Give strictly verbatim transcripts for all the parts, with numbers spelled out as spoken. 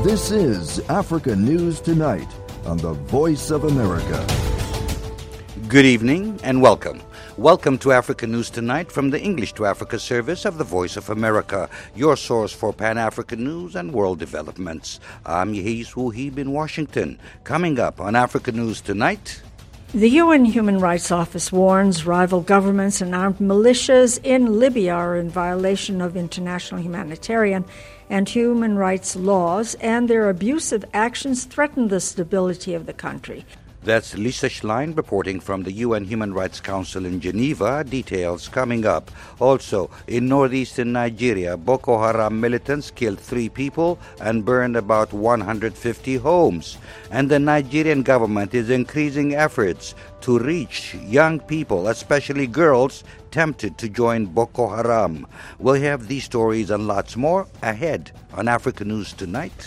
This is Africa News Tonight on the Voice of America. Good evening and welcome. Welcome to Africa News Tonight from the English to Africa service of the Voice of America, your source for Pan-African news and world developments. I'm Yehis Wuhib in Washington. Coming up on Africa News Tonight... The U N Human Rights Office warns rival governments and armed militias in Libya are in violation of international humanitarian and human rights laws, and their abusive actions threaten the stability of the country. That's Lisa Schlein reporting from the U N Human Rights Council in Geneva. Details coming up. Also, in northeastern Nigeria, Boko Haram militants killed three people and burned about one hundred fifty homes. And the Nigerian government is increasing efforts to reach young people, especially girls, tempted to join Boko Haram. We'll have these stories and lots more ahead on Africa News Tonight.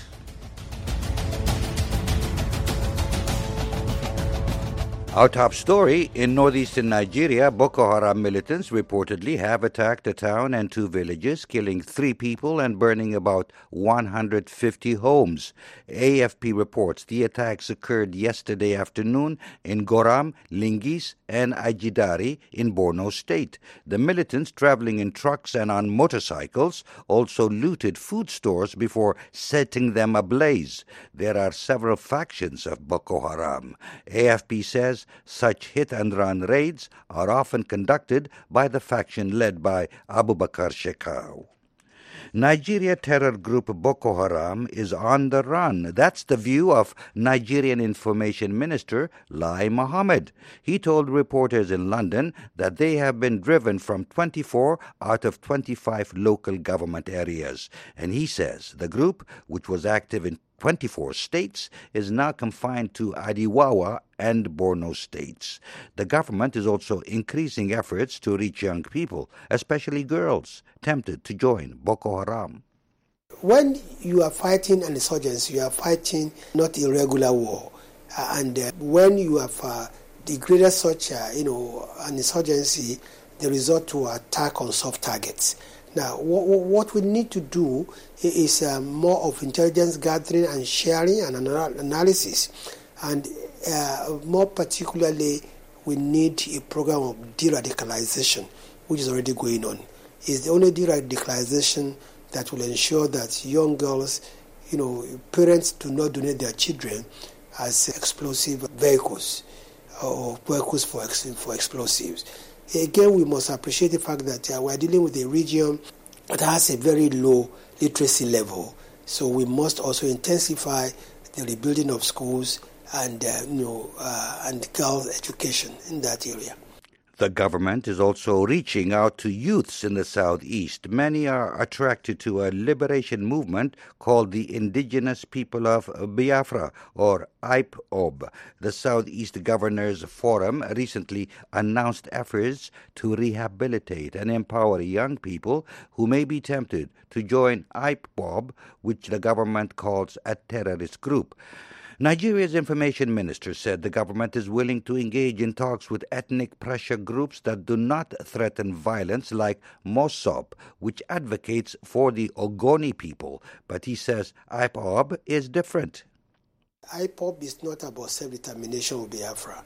Our top story, in northeastern Nigeria, Boko Haram militants reportedly have attacked a town and two villages, killing three people and burning about one hundred fifty homes. A F P reports the attacks occurred yesterday afternoon in Goram, Lingis, and Ajidari in Borno State. The militants, traveling in trucks and on motorcycles, also looted food stores before setting them ablaze. There are several factions of Boko Haram. A F P says such hit-and-run raids are often conducted by the faction led by Abubakar Shekau. Nigeria terror group Boko Haram is on the run. That's the view of Nigerian Information Minister Lai Mohammed. He told reporters in London that they have been driven from twenty-four out of twenty-five local government areas. And he says the group, which was active in twenty-four states, is now confined to Adiwawa and Borno states. The government is also increasing efforts to reach young people, especially girls, tempted to join Boko Haram. When you are fighting an insurgency, you are fighting not irregular war. Uh, and uh, when you have uh, degraded such uh, you know, an insurgency, they resort to attack on soft targets. Now, what we need to do is uh, more of intelligence gathering and sharing and anal- analysis. And uh, more particularly, we need a program of de-radicalization, which is already going on. It's the only de-radicalization that will ensure that young girls, you know, parents do not donate their children as explosive vehicles or vehicles for, ex- for explosives. Again, we must appreciate the fact that uh, we are dealing with a region that has a very low literacy level. So we must also intensify the rebuilding of schools and uh, you know uh, and girls' education in that area. The government is also reaching out to youths in the southeast. Many are attracted to a liberation movement called the Indigenous People of Biafra, or I P O B. The Southeast Governors Forum recently announced efforts to rehabilitate and empower young people who may be tempted to join I P O B, which the government calls a terrorist group. Nigeria's information minister said the government is willing to engage in talks with ethnic pressure groups that do not threaten violence, like MOSOP, which advocates for the Ogoni people. But he says I P O B is different. I P O B is not about self-determination of Biafra.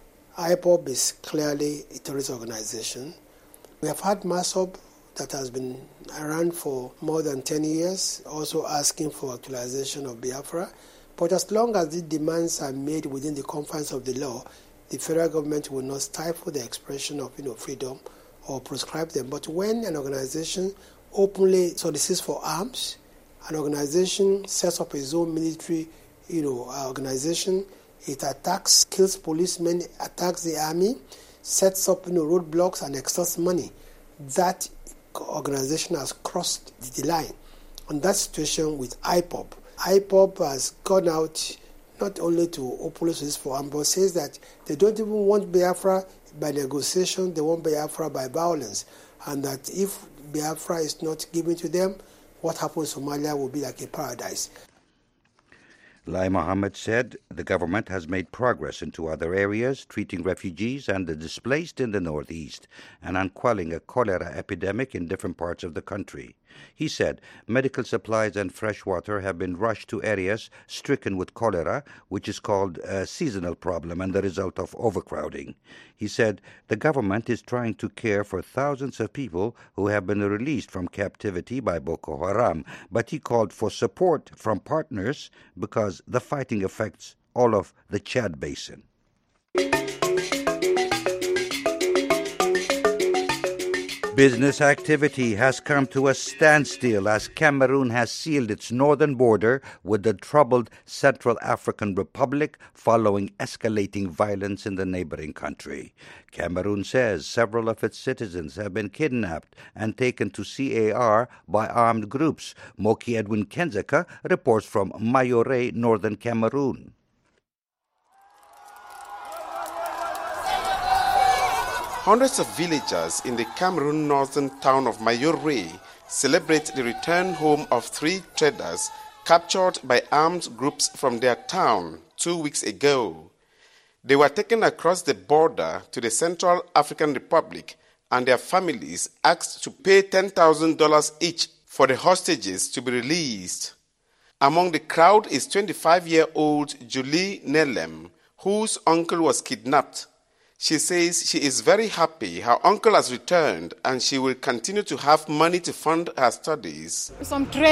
I P O B is clearly a terrorist organization. We have had MOSOP that has been around for more than ten years, also asking for actualization of Biafra. But as long as the demands are made within the confines of the law, the federal government will not stifle the expression of you know, freedom or prescribe them. But when an organization openly solicits for arms, an organization sets up its own military you know, organization, it attacks, kills policemen, attacks the army, sets up you know, roadblocks and extorts money, that organization has crossed the line. On that situation with I P O B, I P O B has gone out not only to openly solicit for arms, but says that they don't even want Biafra by negotiation, they want Biafra by violence. And that if Biafra is not given to them, what happens in Somalia will be like a paradise. Lai Mohammed said the government has made progress into other areas, treating refugees and the displaced in the northeast, and on quelling a cholera epidemic in different parts of the country. He said medical supplies and fresh water have been rushed to areas stricken with cholera, which is called a seasonal problem and the result of overcrowding. He said the government is trying to care for thousands of people who have been released from captivity by Boko Haram, but he called for support from partners because the fighting affects all of the Chad Basin. Business activity has come to a standstill as Cameroon has sealed its northern border with the troubled Central African Republic following escalating violence in the neighboring country. Cameroon says several of its citizens have been kidnapped and taken to C A R by armed groups. Moki Edwin Kenzeka reports from Mayore, northern Cameroon. Hundreds of villagers in the Cameroon northern town of Mayore celebrate the return home of three traders captured by armed groups from their town two weeks ago. They were taken across the border to the Central African Republic and their families asked to pay ten thousand dollars each for the hostages to be released. Among the crowd is twenty-five-year-old Julie Nelem, whose uncle was kidnapped. She says she is very happy her uncle has returned and she will continue to have money to fund her studies. She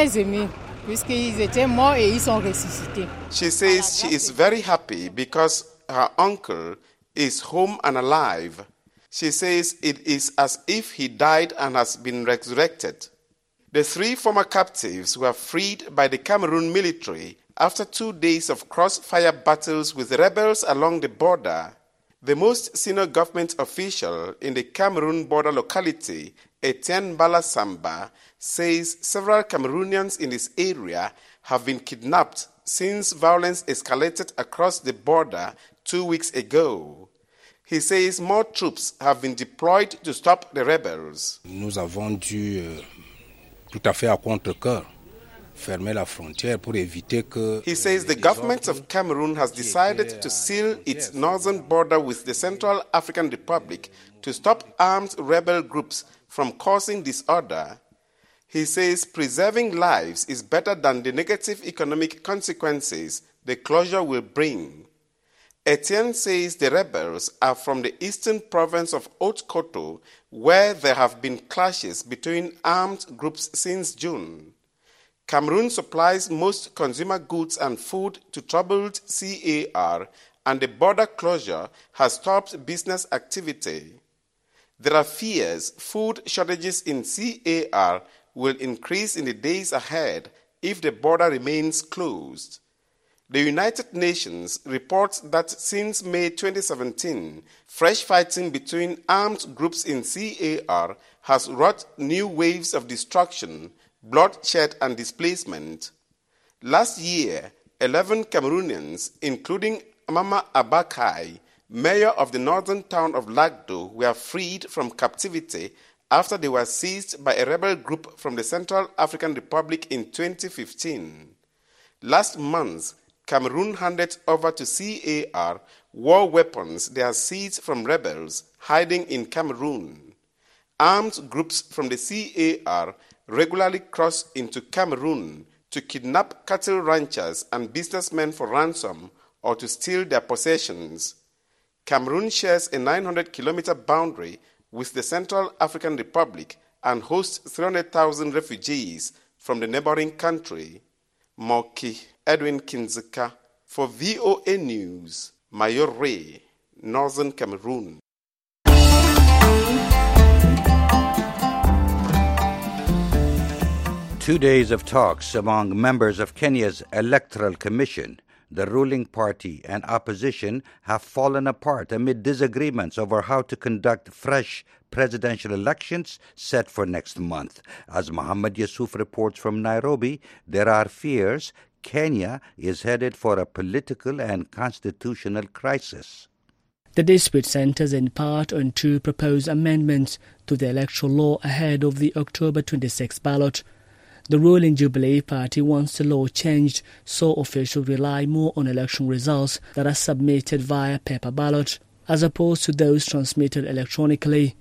says she is very happy because her uncle is home and alive. She says it is as if he died and has been resurrected. The three former captives were freed by the Cameroon military after two days of crossfire battles with rebels along the border. The most senior government official in the Cameroon border locality, Etienne Balasamba, says several Cameroonians in this area have been kidnapped since violence escalated across the border two weeks ago. He says more troops have been deployed to stop the rebels. Nous avons dû euh, tout à fait à contre-cœur fermer la frontière pour éviter que. He says the government of Cameroon has decided to seal its northern border with the Central African Republic to stop armed rebel groups from causing disorder. He says preserving lives is better than the negative economic consequences the closure will bring. Etienne says the rebels are from the eastern province of Haute-Koto, where there have been clashes between armed groups since June. Cameroon supplies most consumer goods and food to troubled C A R, and the border closure has stopped business activity. There are fears food shortages in C A R will increase in the days ahead if the border remains closed. The United Nations reports that since May twenty seventeen, fresh fighting between armed groups in C A R has wrought new waves of destruction, bloodshed and displacement. Last year, eleven Cameroonians, including Mama Abakai, mayor of the northern town of Lagdo, were freed from captivity after they were seized by a rebel group from the Central African Republic in twenty fifteen. Last month, Cameroon handed over to C A R war weapons they had seized from rebels hiding in Cameroon. Armed groups from the C A R regularly cross into Cameroon to kidnap cattle ranchers and businessmen for ransom or to steal their possessions. Cameroon shares a nine hundred kilometer boundary with the Central African Republic and hosts three hundred thousand refugees from the neighboring country. Moki Edwin Kinzeka for V O A News, Mayore, Northern Cameroon. Two days of talks among members of Kenya's Electoral Commission, the ruling party and opposition have fallen apart amid disagreements over how to conduct fresh presidential elections set for next month. As Muhammad Yusuf reports from Nairobi, there are fears Kenya is headed for a political and constitutional crisis. The dispute centers in part on two proposed amendments to the electoral law ahead of the October twenty-sixth ballot. The ruling Jubilee Party wants the law changed so officials rely more on election results that are submitted via paper ballot, as opposed to those transmitted electronically.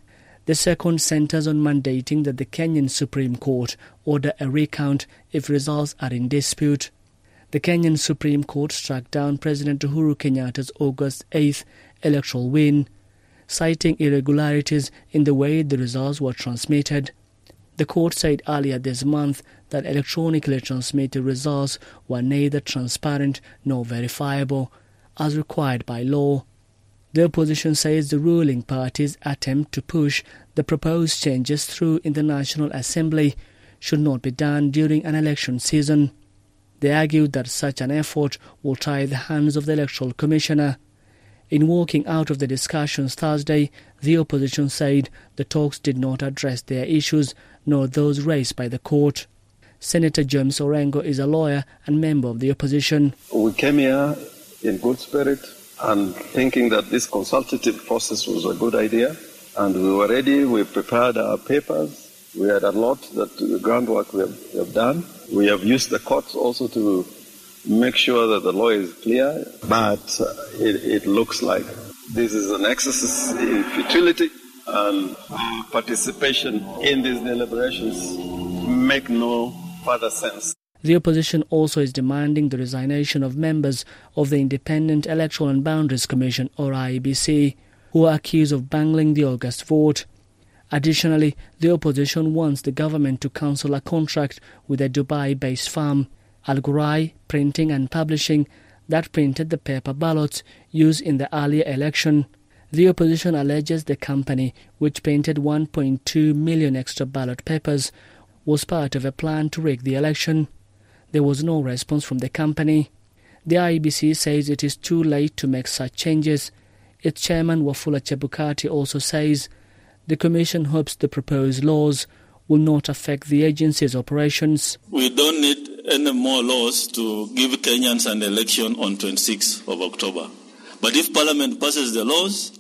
The second centres on mandating that the Kenyan Supreme Court order a recount if results are in dispute. The Kenyan Supreme Court struck down President Uhuru Kenyatta's August eighth electoral win, citing irregularities in the way the results were transmitted. The court said earlier this month that electronically transmitted results were neither transparent nor verifiable, as required by law. The opposition says the ruling party's attempt to push the proposed changes through in the National Assembly should not be done during an election season. They argued that such an effort will tie the hands of the Electoral Commissioner. In walking out of the discussions Thursday, the opposition said the talks did not address their issues, nor those raised by the court. Senator James Orengo is a lawyer and member of the opposition. We came here in good spirit and thinking that this consultative process was a good idea, and we were ready. We prepared our papers. We had a lot that the groundwork we have, we have done. We have used the courts also to make sure that the law is clear, but uh, it, it looks like this is an exercise in futility, and our participation in these deliberations make no further sense. The opposition also is demanding the resignation of members of the Independent Electoral and Boundaries Commission, or I E B C, who are accused of bungling the August vote. Additionally, the opposition wants the government to cancel a contract with a Dubai-based firm, Al Ghurair Printing and Publishing, that printed the paper ballots used in the earlier election. The opposition alleges the company, which printed one point two million extra ballot papers, was part of a plan to rig the election. There was no response from the company. The I E B C says it is too late to make such changes. Its chairman, Wafula Chebukati, also says the Commission hopes the proposed laws will not affect the agency's operations. We don't need any more laws to give Kenyans an election on twenty-sixth of October. But if Parliament passes the laws,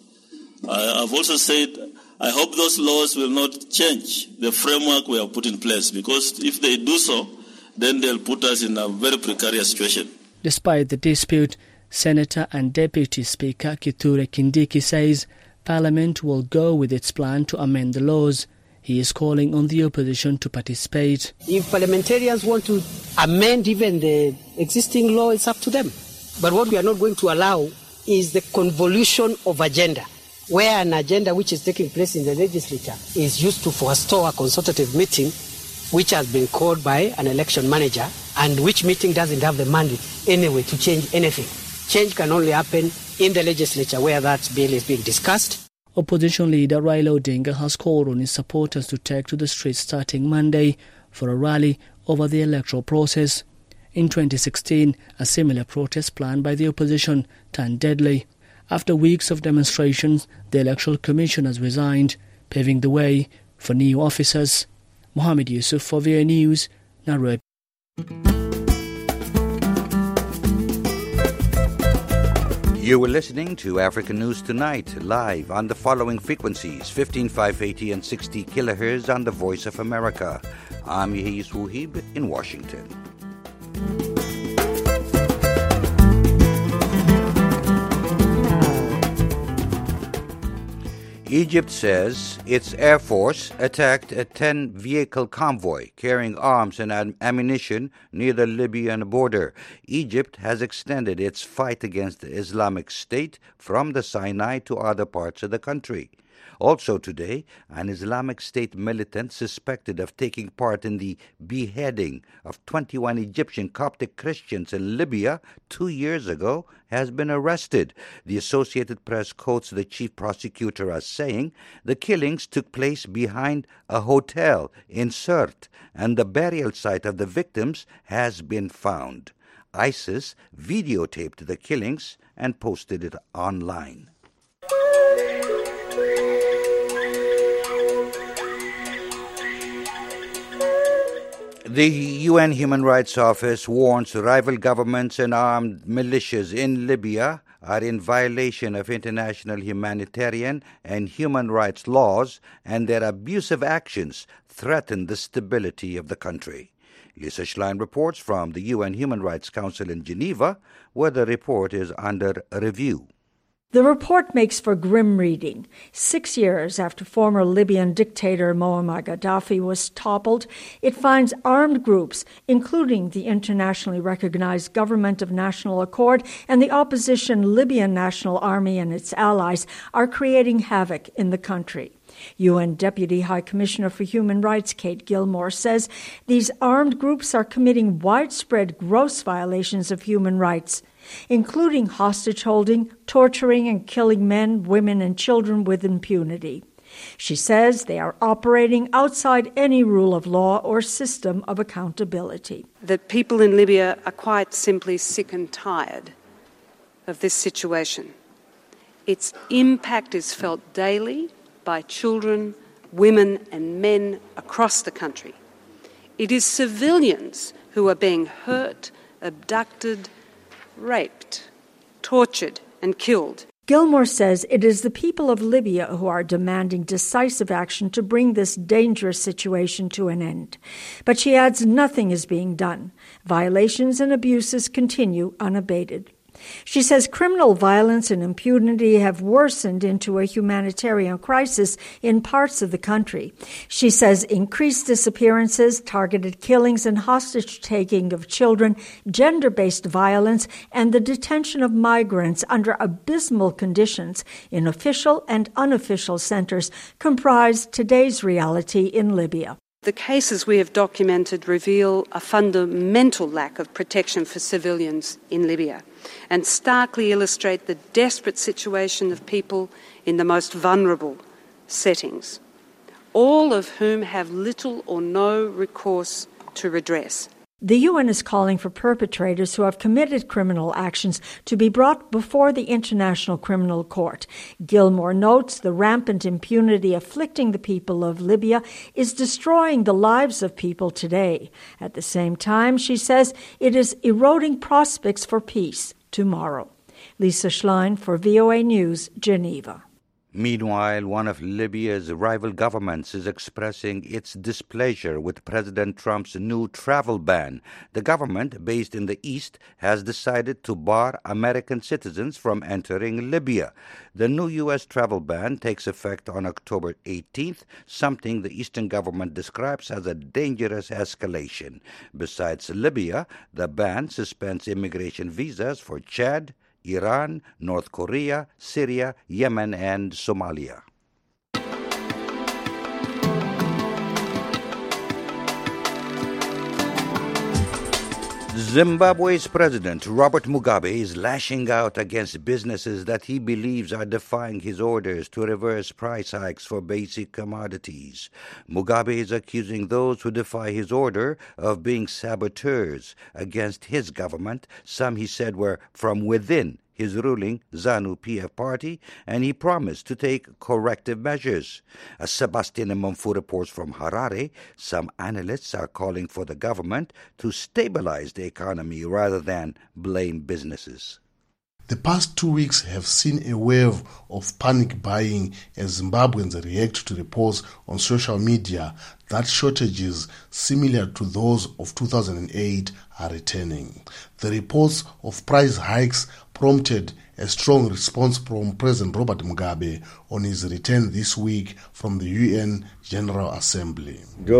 I have also said I hope those laws will not change the framework we have put in place, because if they do so, then they'll put us in a very precarious situation. Despite the dispute, Senator and Deputy Speaker Kithure Kindiki says Parliament will go with its plan to amend the laws. He is calling on the opposition to participate. If parliamentarians want to amend even the existing law, it's up to them. But what we are not going to allow is the convolution of agenda, where an agenda which is taking place in the legislature is used to forestall a consultative meeting which has been called by an election manager, and which meeting doesn't have the mandate anyway to change anything. Change can only happen in the legislature where that bill is being discussed. Opposition leader Raila Odinga has called on his supporters to take to the streets starting Monday for a rally over the electoral process. In twenty sixteen, a similar protest planned by the opposition turned deadly. After weeks of demonstrations, the Electoral Commission has resigned, paving the way for new officers. Mohammed Yusuf for V O A News, Nairobi. You were listening to African News Tonight, live on the following frequencies, fifteen five eighty and sixty kilohertz on the Voice of America. I'm Yehis Wuhib in Washington. Egypt says its Air Force attacked a ten-vehicle convoy carrying arms and am- ammunition near the Libyan border. Egypt has extended its fight against the Islamic State from the Sinai to other parts of the country. Also today, an Islamic State militant suspected of taking part in the beheading of twenty-one Egyptian Coptic Christians in Libya two years ago has been arrested. The Associated Press quotes the chief prosecutor as saying the killings took place behind a hotel in Sirte, and the burial site of the victims has been found. ISIS videotaped the killings and posted it online. The U N Human Rights Office warns rival governments and armed militias in Libya are in violation of international humanitarian and human rights laws, and their abusive actions threaten the stability of the country. Lisa Schlein reports from the U N Human Rights Council in Geneva, where the report is under review. The report makes for grim reading. Six years after former Libyan dictator Muammar Gaddafi was toppled, it finds armed groups, including the internationally recognized Government of National Accord and the opposition Libyan National Army and its allies, are creating havoc in the country. U N Deputy High Commissioner for Human Rights Kate Gilmore says these armed groups are committing widespread gross violations of human rights, including hostage-holding, torturing, and killing men, women, and children with impunity. She says they are operating outside any rule of law or system of accountability. The people in Libya are quite simply sick and tired of this situation. Its impact is felt daily by children, women, and men across the country. It is civilians who are being hurt, abducted, raped, tortured, and killed. Gilmore says it is the people of Libya who are demanding decisive action to bring this dangerous situation to an end. But she adds nothing is being done. Violations and abuses continue unabated. She says criminal violence and impunity have worsened into a humanitarian crisis in parts of the country. She says increased disappearances, targeted killings and hostage-taking of children, gender-based violence, and the detention of migrants under abysmal conditions in official and unofficial centers comprise today's reality in Libya. The cases we have documented reveal a fundamental lack of protection for civilians in Libya and starkly illustrate the desperate situation of people in the most vulnerable settings, all of whom have little or no recourse to redress. The U N is calling for perpetrators who have committed criminal actions to be brought before the International Criminal Court. Gilmore notes the rampant impunity afflicting the people of Libya is destroying the lives of people today. At the same time, she says it is eroding prospects for peace tomorrow. Lisa Schlein for V O A News, Geneva. Meanwhile, one of Libya's rival governments is expressing its displeasure with President Trump's new travel ban. The government, based in the east, has decided to bar American citizens from entering Libya. The new U S travel ban takes effect on October eighteenth, something the eastern government describes as a dangerous escalation. Besides Libya, the ban suspends immigration visas for Chad, Iran, North Korea, Syria, Yemen, and Somalia. Zimbabwe's President Robert Mugabe is lashing out against businesses that he believes are defying his orders to reverse price hikes for basic commodities. Mugabe is accusing those who defy his order of being saboteurs against his government. Some, he said, were from within his ruling ZANU-P F party, and he promised to take corrective measures. As Sebastian Mumfu reports from Harare, some analysts are calling for the government to stabilize the economy rather than blame businesses. The past two weeks have seen a wave of panic buying as Zimbabweans react to reports on social media that shortages similar to those of two thousand eight are returning. The reports of price hikes prompted a strong response from President Robert Mugabe on his return this week from the U N General Assembly.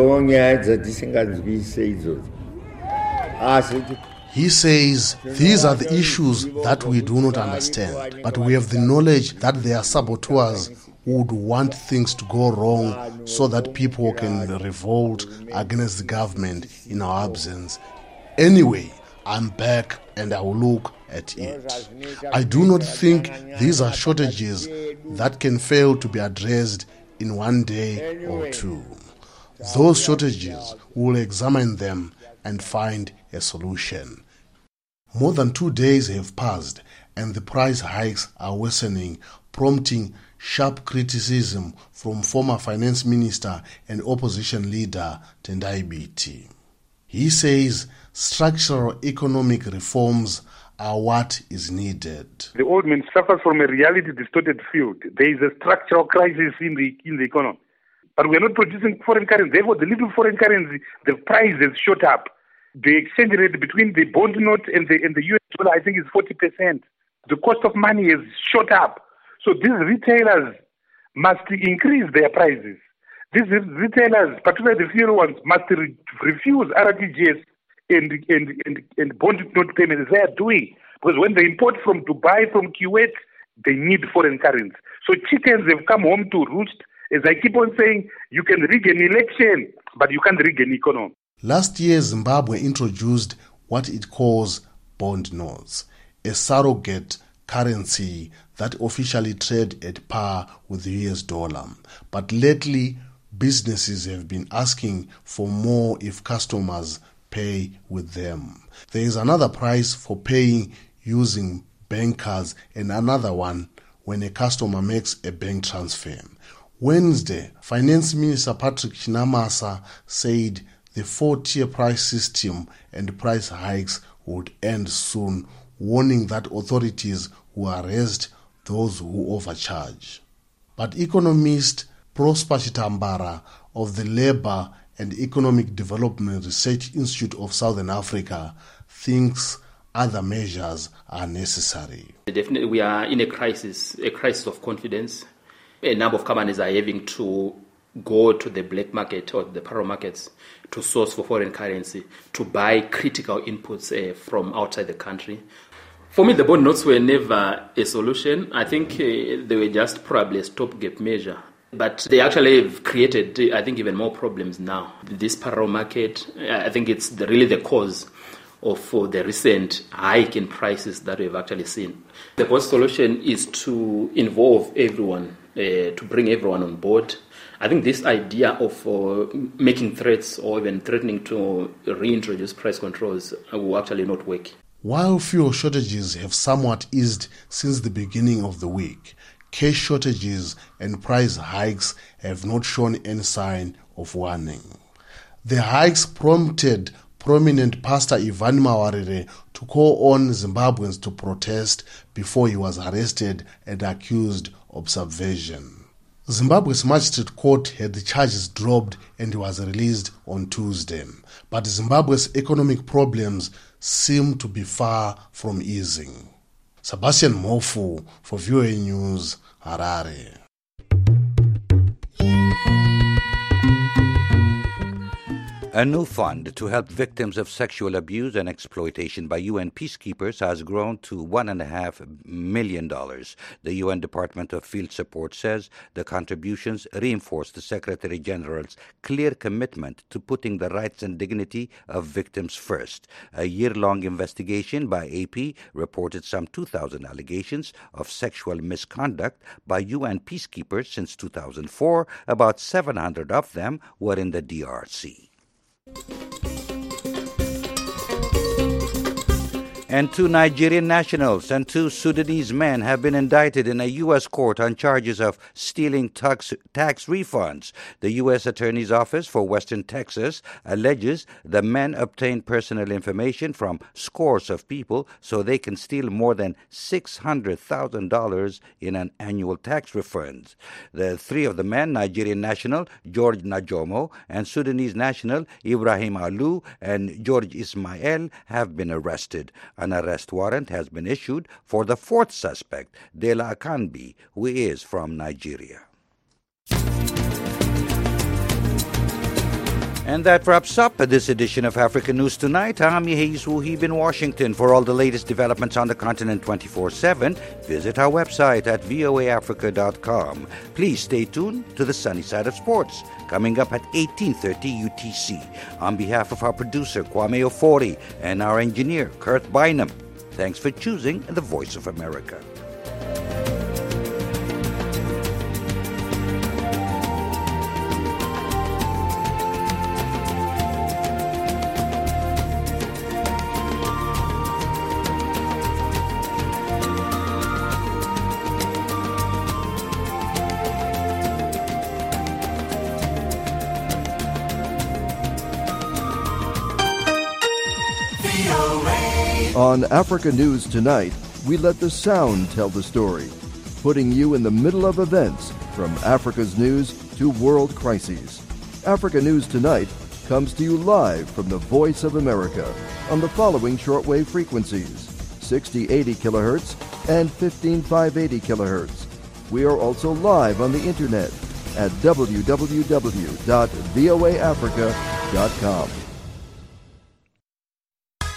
He says, these are the issues that we do not understand, but we have the knowledge that there are saboteurs who would want things to go wrong so that people can revolt against the government in our absence. Anyway, I'm back and I will look at it. I do not think these are shortages that can fail to be addressed in one day or two. Those shortages, we will examine them and find a solution. More than two days have passed and the price hikes are worsening, prompting sharp criticism from former finance minister and opposition leader Tendai Biti. He says structural economic reforms are what is needed. The old man suffers from a reality-distorted field. There is a structural crisis in the in the economy. But we are not producing foreign currency. Therefore, the little foreign currency, the price has shot up. The exchange rate between the bond note and the, and the U S dollar, I think, is forty percent. The cost of money has shot up. So these retailers must increase their prices. These retailers, particularly the fuel ones, must re- refuse R T G S and, and, and, and bond note payments they are doing. Because when they import from Dubai, from Kuwait, they need foreign currency. So chickens have come home to roost. As I keep on saying, you can rig an election, but you can't rig an economy. Last year, Zimbabwe introduced what it calls bond notes, a surrogate currency that officially trade at par with the U S dollar. But lately, businesses have been asking for more if customers pay with them. There is another price for paying using bank cards and another one when a customer makes a bank transfer. Wednesday, Finance Minister Patrick Chinamasa said the four-tier price system and price hikes would end soon, warning that authorities will arrest those who overcharge. But economist Prosper Chitambara of the Labour and Economic Development Research Institute of Southern Africa thinks other measures are necessary. Definitely, we are in a crisis, a crisis of confidence. A number of companies are having to go to the black market or the parallel markets to source for foreign currency, to buy critical inputs uh, from outside the country. For me, the bond notes were never a solution. I think uh, they were just probably a stopgap measure. But they actually have created, I think, even more problems now. This parallel market, I think it's the, really the cause of uh, the recent hike in prices that we've actually seen. The best solution is to involve everyone, uh, to bring everyone on board. I think this idea of uh, making threats or even threatening to reintroduce price controls will actually not work. While fuel shortages have somewhat eased since the beginning of the week, cash shortages and price hikes have not shown any sign of waning. The hikes prompted prominent pastor Ivan Mawarire to call on Zimbabweans to protest before he was arrested and accused of subversion. Zimbabwe's magistrate court had the charges dropped and he was released on Tuesday. But Zimbabwe's economic problems seem to be far from easing. Sebastian Mofu for V O A News, Harare. A new fund to help victims of sexual abuse and exploitation by U N peacekeepers has grown to one point five million dollars. The U N Department of Field Support says the contributions reinforce the Secretary General's clear commitment to putting the rights and dignity of victims first. A year-long investigation by A P reported some two thousand allegations of sexual misconduct by U N peacekeepers since two thousand four. About seven hundred of them were in the D R C. And two Nigerian nationals and two Sudanese men have been indicted in a U S court on charges of stealing tax, tax refunds. The U S Attorney's Office for Western Texas alleges the men obtained personal information from scores of people so they can steal more than six hundred thousand dollars in an annual tax refund. The three of the men, Nigerian national George Najomo and Sudanese national Ibrahim Alu and George Ismail, have been arrested. An arrest warrant has been issued for the fourth suspect, Dela Akanbi, who is from Nigeria. And that wraps up this edition of Africa News Tonight. I'm Yehiz Wuhib in Washington. For all the latest developments on the continent twenty-four seven, visit our website at v o a africa dot com. Please stay tuned to the sunny side of sports, coming up at eighteen thirty U T C. On behalf of our producer, Kwame Ofori, and our engineer, Kurt Bynum, thanks for choosing the Voice of America. On Africa News Tonight, we let the sound tell the story, putting you in the middle of events from Africa's news to world crises. Africa News Tonight comes to you live from the Voice of America on the following shortwave frequencies: sixty eighty kilohertz and fifteen five eighty kilohertz. We are also live on the internet at w w w dot v o a africa dot com.